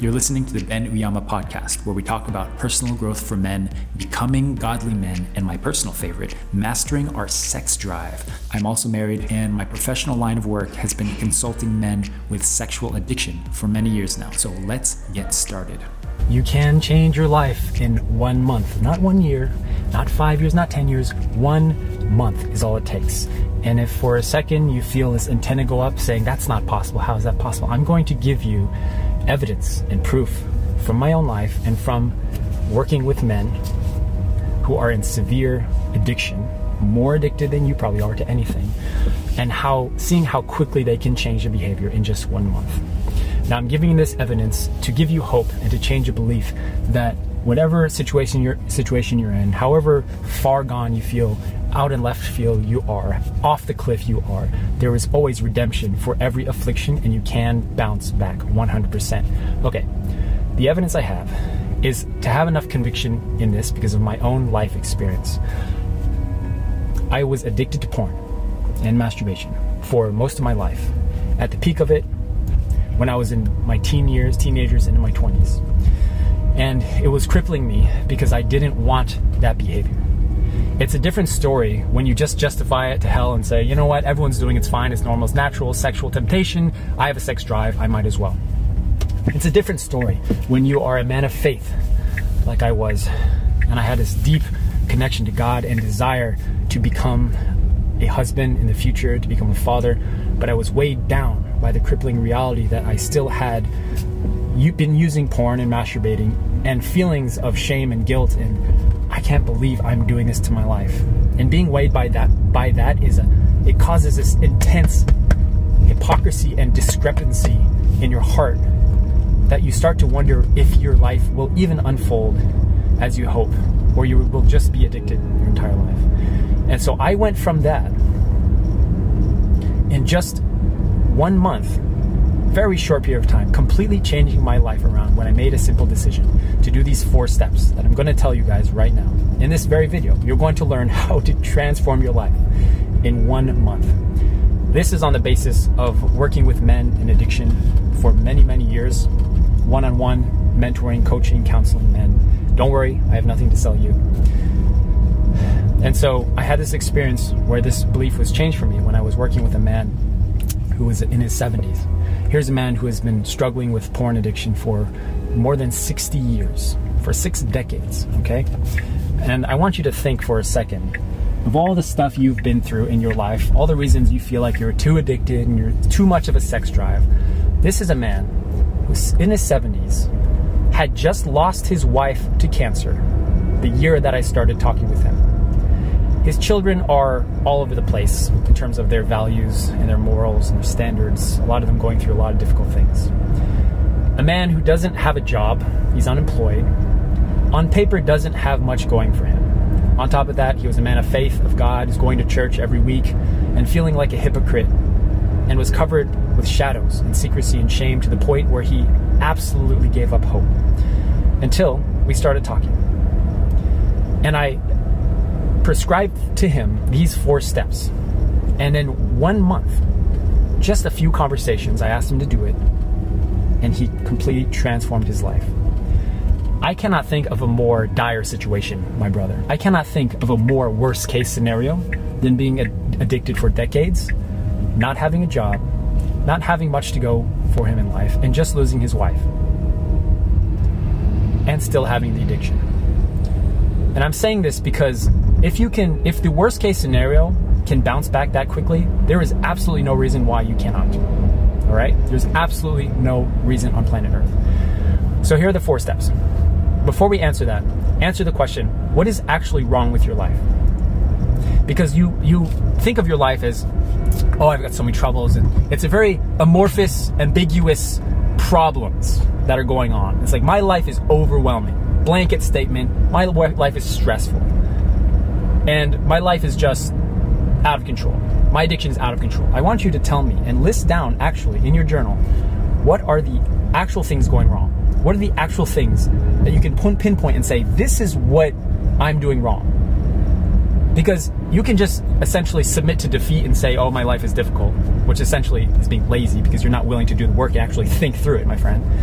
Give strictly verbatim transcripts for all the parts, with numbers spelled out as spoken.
You're listening to the Ben Uyama podcast, where we talk about personal growth for men, becoming godly men, and my personal favorite, mastering our sex drive. I'm also married, and my professional line of work has been consulting men with sexual addiction for many years now. So let's get started. You can change your life in one month, not one year, not five years, not ten years. One month is all it takes. And if for a second you feel this antenna go up saying, that's not possible, how is that possible? I'm going to give you evidence and proof from my own life and from working with men who are in severe addiction, more addicted than you probably are to anything, and how seeing how quickly they can change their behavior in just one month. Now, I'm giving you this evidence to give you hope and to change a belief that whatever situation you're situation you're in, however far gone you feel, out in left field you are, off the cliff you are, there is always redemption for every affliction, and you can bounce back one hundred percent. Okay, the evidence I have is to have enough conviction in this because of my own life experience. I was addicted to porn and masturbation for most of my life. At the peak of it, when I was in my teen years, teenagers, and in my twenties. And it was crippling me because I didn't want that behavior. It's a different story when you just justify it to hell and say, you know what, everyone's doing it's fine, it's normal, it's natural, sexual temptation, I have a sex drive, I might as well. It's a different story when you are a man of faith, like I was, and I had this deep connection to God and desire to become a husband in the future, to become a father, but I was weighed down by the crippling reality that I still had you've been using porn and masturbating and feelings of shame and guilt and I can't believe I'm doing this to my life. And being weighed by that by that is a it causes this intense hypocrisy and discrepancy in your heart that you start to wonder if your life will even unfold as you hope, or you will just be addicted your entire life. And so I went from that in just one month, very short period of time, completely changing my life around when I made a simple decision to do these four steps that I'm going to tell you guys right now. In this very video, you're going to learn how to transform your life in one month. This is on the basis of working with men in addiction for many, many years, one-on-one, mentoring, coaching, counseling men. Don't worry, I have nothing to sell you. And so I had this experience where this belief was changed for me when I was working with a man who was in his seventies. Here's a man who has been struggling with porn addiction for more than sixty years, for six decades, okay? And I want you to think for a second of all the stuff you've been through in your life, all the reasons you feel like you're too addicted and you're too much of a sex drive. This is a man who's in his seventies, had just lost his wife to cancer the year that I started talking with him. His children are all over the place in terms of their values and their morals and their standards, a lot of them going through a lot of difficult things. A man who doesn't have a job, he's unemployed, on paper doesn't have much going for him. On top of that, he was a man of faith, of God, who's going to church every week and feeling like a hypocrite, and was covered with shadows and secrecy and shame to the point where he absolutely gave up hope. Until we started talking. And I prescribed to him these four steps. And in one month, just a few conversations, I asked him to do it, and he completely transformed his life. I cannot think of a more dire situation, my brother. I cannot think of a more worst case scenario than being ad- addicted for decades, not having a job, not having much to go for him in life, and just losing his wife. And still having the addiction. And I'm saying this because if you can, if the worst case scenario can bounce back that quickly, there is absolutely no reason why you cannot. All right? There's absolutely no reason on planet Earth. So here are the four steps. Before we answer that, answer the question, what is actually wrong with your life? Because you, you think of your life as, oh, I've got so many troubles, and it's a very amorphous, ambiguous problems that are going on. It's like, my life is overwhelming. Blanket statement, my life is stressful. And my life is just out of control. My addiction is out of control. I want you to tell me and list down, actually, in your journal, what are the actual things going wrong? What are the actual things that you can pinpoint and say, this is what I'm doing wrong? Because you can just essentially submit to defeat and say, oh, my life is difficult, which essentially is being lazy because you're not willing to do the work and actually think through it, my friend.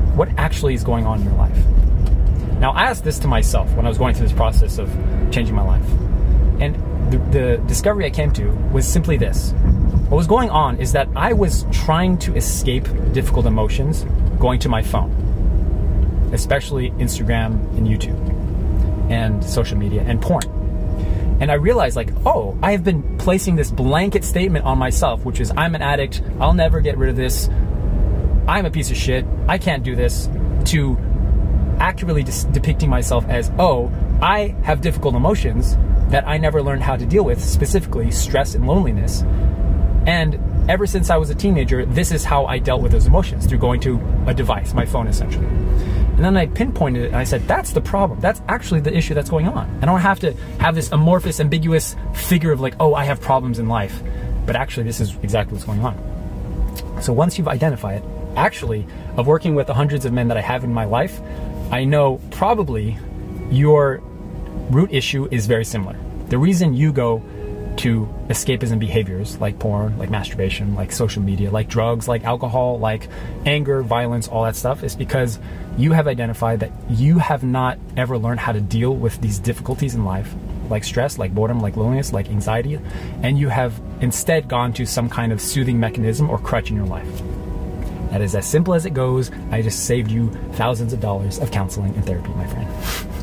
what actually is going on in your life? Now, I asked this to myself when I was going through this process of changing my life. And the, the discovery I came to was simply this. What was going on is that I was trying to escape difficult emotions going to my phone, especially Instagram and YouTube and social media and porn. And I realized, like, oh, I have been placing this blanket statement on myself, which is, I'm an addict, I'll never get rid of this, I'm a piece of shit, I can't do this, to accurately dis- depicting myself as, oh, I have difficult emotions that I never learned how to deal with, specifically stress and loneliness. And ever since I was a teenager, this is how I dealt with those emotions, through going to a device, my phone essentially. And then I pinpointed it and I said, that's the problem. That's actually the issue that's going on. I don't have to have this amorphous, ambiguous figure of like, oh, I have problems in life. But actually, this is exactly what's going on. So once you've identified it, actually, of working with the hundreds of men that I have in my life, I know probably your root issue is very similar. The reason you go to escapism behaviors like porn, like masturbation, like social media, like drugs, like alcohol, like anger, violence, all that stuff is because you have identified that you have not ever learned how to deal with these difficulties in life, like stress, like boredom, like loneliness, like anxiety, and you have instead gone to some kind of soothing mechanism or crutch in your life. That is as simple as it goes. I just saved you thousands of dollars of counseling and therapy, my friend.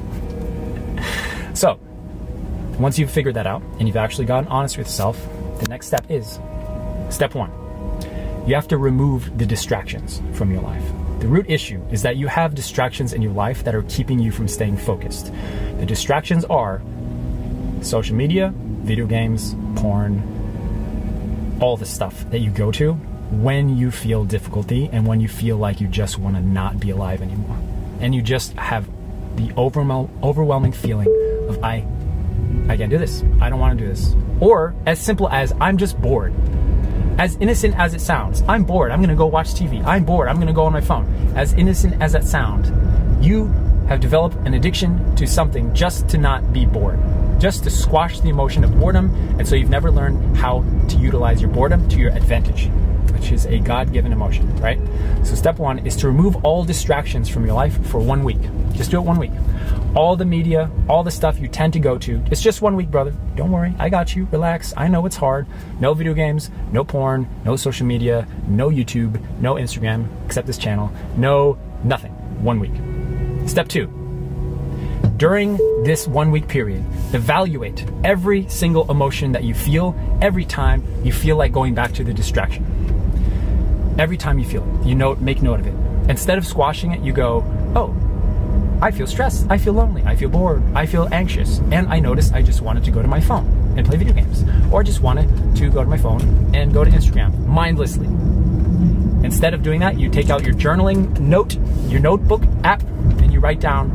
So, once you've figured that out and you've actually gotten honest with yourself, the next step is, step one, you have to remove the distractions from your life. The root issue is that you have distractions in your life that are keeping you from staying focused. The distractions are social media, video games, porn, all the stuff that you go to when you feel difficulty and when you feel like you just want to not be alive anymore. And you just have the overwhel- overwhelming feeling of, I I can't do this. I don't want to do this. Or as simple as, I'm just bored. As innocent as it sounds, I'm bored. I'm going to go watch T V. I'm bored. I'm going to go on my phone. As innocent as that sounds, you have developed an addiction to something just to not be bored, just to squash the emotion of boredom. And so you've never learned how to utilize your boredom to your advantage, which is a God-given emotion, right? So step one is to remove all distractions from your life for one week. Just do it one week. All the media, all the stuff you tend to go to, it's just one week, brother. Don't worry, I got you. Relax. I know it's hard. No video games, no porn, no social media, no YouTube, no Instagram, except this channel. No, nothing. One week. Step two. During this one week period, evaluate every single emotion that you feel every time you feel like going back to the distraction. Every time you feel it, you note, make note of it. Instead of squashing it, you go, oh, I feel stressed, I feel lonely, I feel bored, I feel anxious, and I noticed I just wanted to go to my phone and play video games, or just wanted to go to my phone and go to Instagram mindlessly. Instead of doing that, you take out your journaling note, your notebook app, and you write down,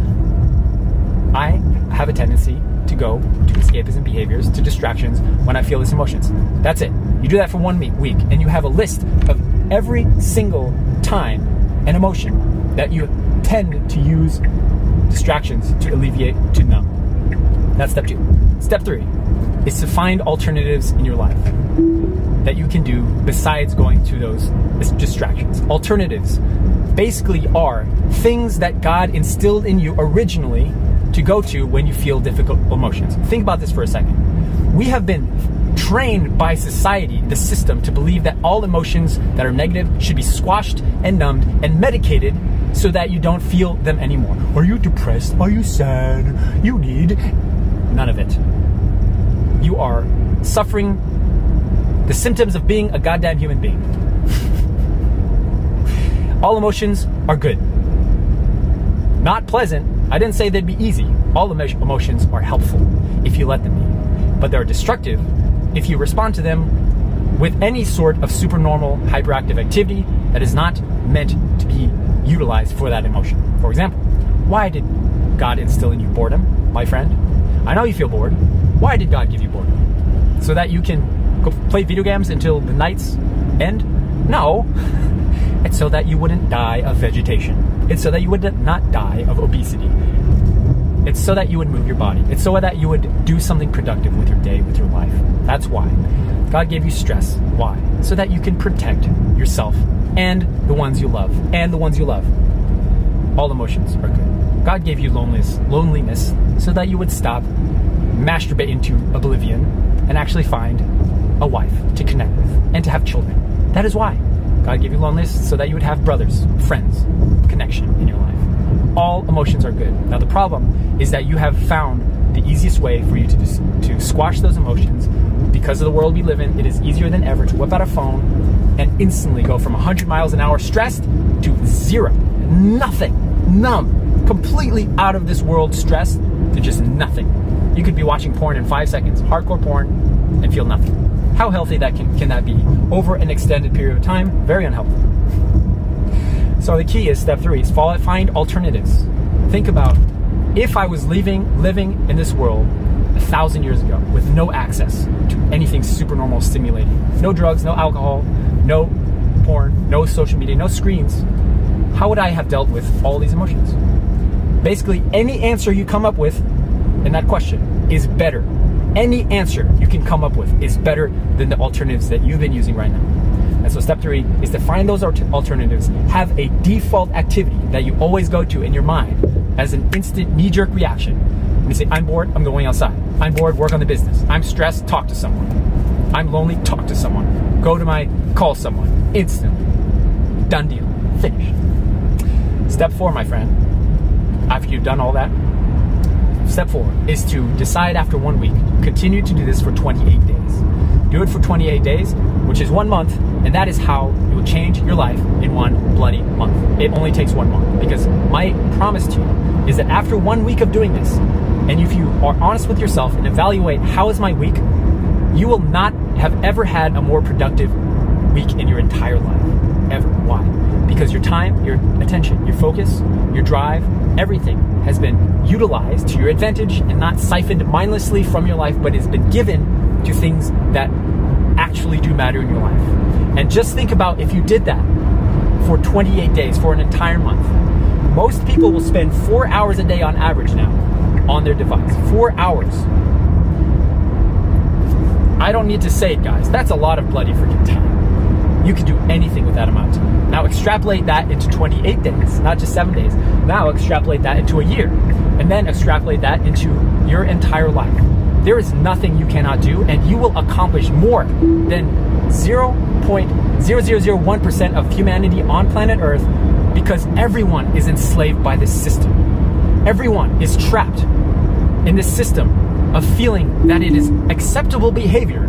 I have a tendency to go to escapism behaviors, to distractions when I feel these emotions. That's it. You do that for one week, and you have a list of every single time an emotion that you tend to use distractions to alleviate, to numb. That's step two. Step three is to find alternatives in your life that you can do besides going to those distractions. Alternatives basically are things that God instilled in you originally to go to when you feel difficult emotions. Think about this for a second. We have been trained by society, the system, to believe that all emotions that are negative should be squashed and numbed and medicated so that you don't feel them anymore. Are you depressed? Are you sad? You need none of it. You are suffering the symptoms of being a goddamn human being. All emotions are good. Not pleasant. I didn't say they'd be easy. All emotions are helpful if you let them be. But they're destructive if you respond to them with any sort of supernormal hyperactive activity that is not meant to be utilized for that emotion. For example, why did God instill in you boredom, my friend? I know you feel bored. Why did God give you boredom? So that you can go play video games until the nights end? No. It's so that you wouldn't die of vegetation. It's so that you would not die of obesity. It's so that you would move your body. It's so that you would do something productive with your day, with your life. That's why. God gave you stress. Why? So that you can protect yourself and the ones you love. And the ones you love. all emotions are good. God gave you loneliness, loneliness so that you would stop, masturbate into oblivion, and actually find a wife to connect with and to have children. That is why. God gave you loneliness so that you would have brothers, friends, connection in your life. All emotions are good. Now the problem is that you have found the easiest way for you to just, to squash those emotions. Because of the world we live in, it is easier than ever to whip out a phone and instantly go from one hundred miles an hour stressed to zero. Nothing. Numb. Completely out of this world stressed to just nothing. You could be watching porn in five seconds, hardcore porn, and feel nothing. How healthy that can, can that be? Over an extended period of time, very unhealthy. So the key is step three, is follow, find alternatives. Think about, if I was leaving, living in this world a thousand years ago with no access to anything super normal stimulating, no drugs, no alcohol, no porn, no social media, no screens, how would I have dealt with all these emotions? Basically, any answer you come up with in that question is better. Any answer you can come up with is better than the alternatives that you've been using right now. And so step three is to find those alternatives, have a default activity that you always go to in your mind as an instant knee-jerk reaction. And you say, I'm bored, I'm going outside. I'm bored, work on the business. I'm stressed, talk to someone. I'm lonely, talk to someone. Go to my, call someone. Instantly. Done deal. Finished. Step four, my friend, after you've done all that, step four is to decide after one week, continue to do this for twenty-eight days. Do it for twenty-eight days, which is one month, and that is how you will change your life in one bloody month. It only takes one month, because my promise to you is that after one week of doing this, and if you are honest with yourself and evaluate how is my week, you will not have ever had a more productive week in your entire life. Ever. Why? Because your time, your attention, your focus, your drive, everything has been utilized to your advantage and not siphoned mindlessly from your life, but has been given to things that actually do matter in your life. And just think about if you did that for twenty-eight days, for an entire month. Most people will spend four hours a day on average now on their device. Four hours. I don't need to say it, guys. That's a lot of bloody freaking time. You can do anything with that amount of time. Now extrapolate that into twenty-eight days, not just seven days. Now extrapolate that into a year, and then extrapolate that into your entire life. There is nothing you cannot do, and you will accomplish more than zero point zero zero zero one percent of humanity on planet Earth, because everyone is enslaved by this system. Everyone is trapped in this system of feeling that it is acceptable behavior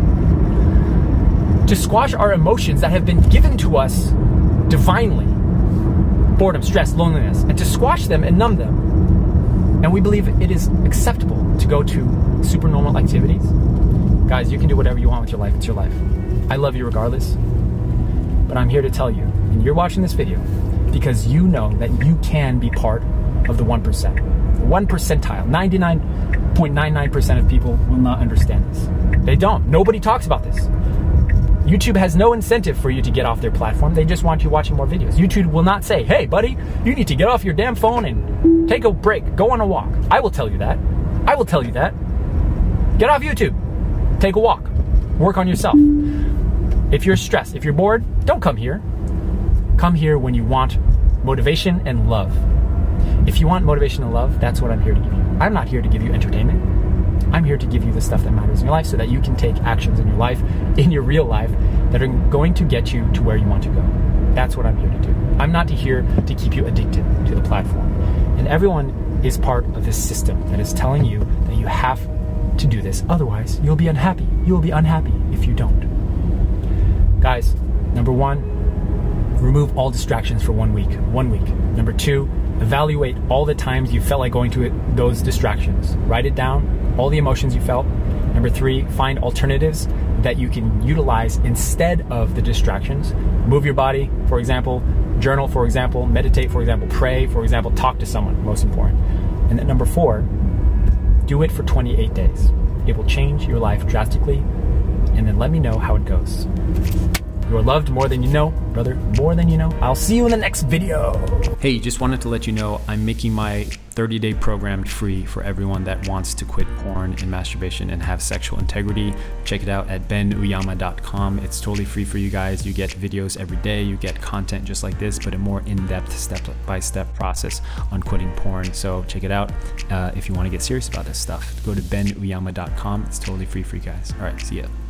to squash our emotions that have been given to us divinely. Boredom, stress, loneliness, and to squash them and numb them. And we believe it is acceptable to go to supernormal activities. Guys, you can do whatever you want with your life. It's your life. I love you regardless. But I'm here to tell you, and you're watching this video because you know that you can be part of the one percent. The one percentile. ninety-nine point nine nine percent of people will not understand this. They don't. Nobody talks about this. YouTube has no incentive for you to get off their platform. They just want you watching more videos. YouTube will not say, hey, buddy, you need to get off your damn phone and take a break. Go on a walk. I will tell you that. I will tell you that. Get off YouTube. Take a walk. Work on yourself. If you're stressed, if you're bored, don't come here. Come here when you want motivation and love. If you want motivation and love, that's what I'm here to give you. I'm not here to give you entertainment. I'm here to give you the stuff that matters in your life so that you can take actions in your life, in your real life, that are going to get you to where you want to go. That's what I'm here to do. I'm not here to keep you addicted to the platform. And everyone is part of this system that is telling you that you have to do this. Otherwise, you'll be unhappy. You'll be unhappy if you don't. Guys, number one, remove all distractions for one week. One week. Number two, evaluate all the times you felt like going to it, those distractions. Write it down. All the emotions you felt. Number three, find alternatives that you can utilize instead of the distractions. Move your body, for example, journal, for example, meditate, for example, pray, for example, talk to someone, most important. And then number four, do it for twenty-eight days. It will change your life drastically, and then let me know how it goes. You are loved more than you know, brother, more than you know. I'll see you in the next video. Hey, just wanted to let you know I'm making my thirty day program free for everyone that wants to quit porn and masturbation and have sexual integrity. Check it out at ben uyama dot com. It's totally free for you guys. You get videos every day. You get content just like this, but a more in-depth step-by-step process on quitting porn. So check it out uh, if you want to get serious about this stuff. Go to ben uyama dot com. It's totally free for you guys. All right, see ya.